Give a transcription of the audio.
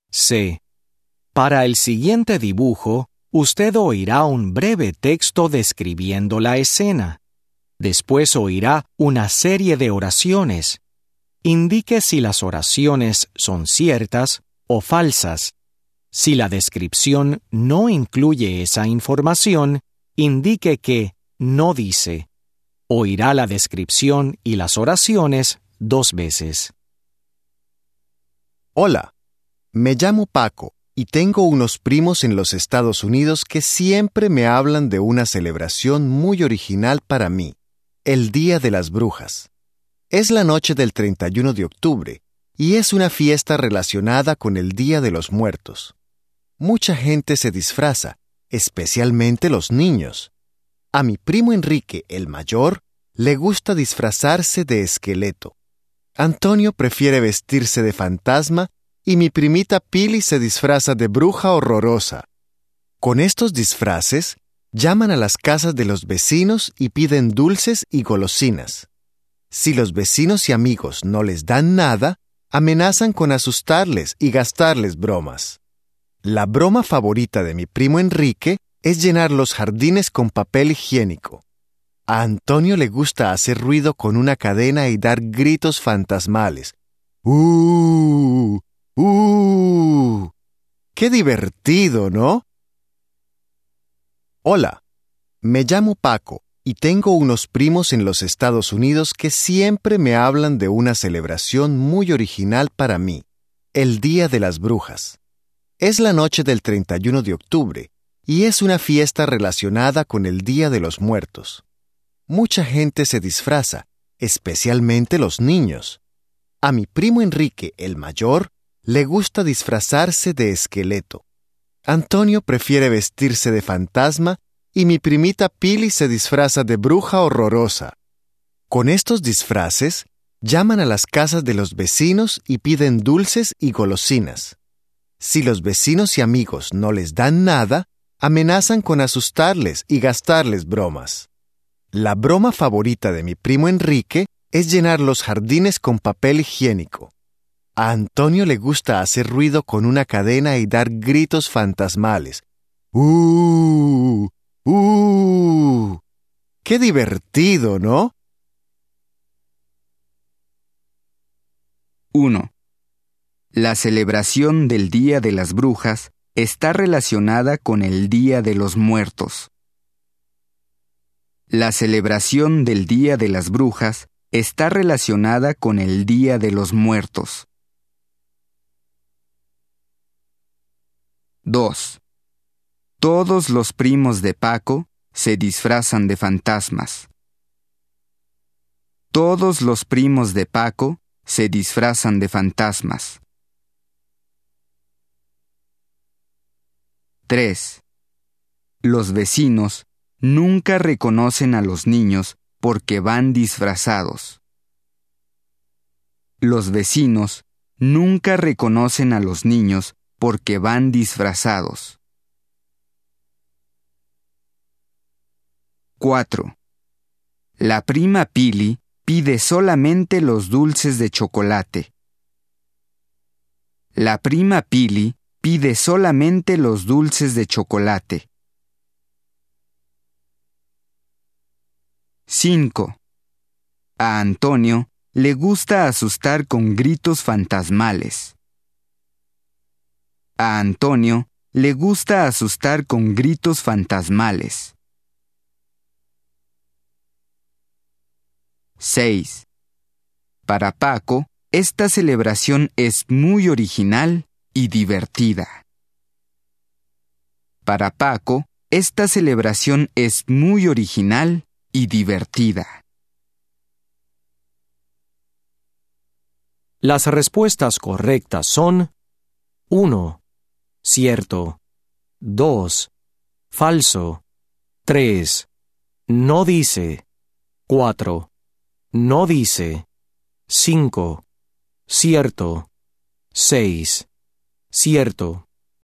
C. Para el siguiente dibujo, usted oirá un breve texto describiendo la escena. Después oirá una serie de oraciones. Indique si las oraciones son ciertas o falsas. Si la descripción no incluye esa información, indique que no dice. Oirá la descripción y las oraciones 2 veces. Hola, me llamo Paco y tengo unos primos en los Estados Unidos que siempre me hablan de una celebración muy original para mí, el Día de las Brujas. Es la noche del 31 de octubre y es una fiesta relacionada con el Día de los Muertos. Mucha gente se disfraza, especialmente los niños. A mi primo Enrique, el mayor, le gusta disfrazarse de esqueleto. Antonio prefiere vestirse de fantasma y mi primita Pili se disfraza de bruja horrorosa. Con estos disfraces, llaman a las casas de los vecinos y piden dulces y golosinas. Si los vecinos y amigos no les dan nada, amenazan con asustarles y gastarles bromas. La broma favorita de mi primo Enrique es llenar los jardines con papel higiénico. A Antonio le gusta hacer ruido con una cadena y dar gritos fantasmales. ¡Uh! ¡Uh! ¡Qué divertido!, ¿no? Hola, me llamo Paco y tengo unos primos en los Estados Unidos que siempre me hablan de una celebración muy original para mí, el Día de las Brujas. Es la noche del 31 de octubre y es una fiesta relacionada con el Día de los Muertos. Mucha gente se disfraza, especialmente los niños. A mi primo Enrique, el mayor, le gusta disfrazarse de esqueleto. Antonio prefiere vestirse de fantasma y mi primita Pili se disfraza de bruja horrorosa. Con estos disfraces, llaman a las casas de los vecinos y piden dulces y golosinas. Si los vecinos y amigos no les dan nada, amenazan con asustarles y gastarles bromas. La broma favorita de mi primo Enrique es llenar los jardines con papel higiénico. A Antonio le gusta hacer ruido con una cadena y dar gritos fantasmales. ¡Uh! ¡Uh! ¡Qué divertido!, ¿no? 1. La celebración del Día de las Brujas está relacionada con el Día de los Muertos. La celebración del Día de las Brujas está relacionada con el Día de los Muertos. 2. Todos los primos de Paco se disfrazan de fantasmas. Todos los primos de Paco se disfrazan de fantasmas. 3. Los vecinos nunca reconocen a los niños porque van disfrazados. Los vecinos nunca reconocen a los niños porque van disfrazados. 4. La prima Pili pide solamente los dulces de chocolate. La prima Pili pide solamente los dulces de chocolate. 5. A Antonio le gusta asustar con gritos fantasmales. A Antonio le gusta asustar con gritos fantasmales. 6. Para Paco, esta celebración es muy original y divertida. Para Paco, esta celebración es muy original y divertida. Las respuestas correctas son 1. Cierto. 2. Falso. 3. No dice. 4. No dice. 5. Cierto. 6. Cierto.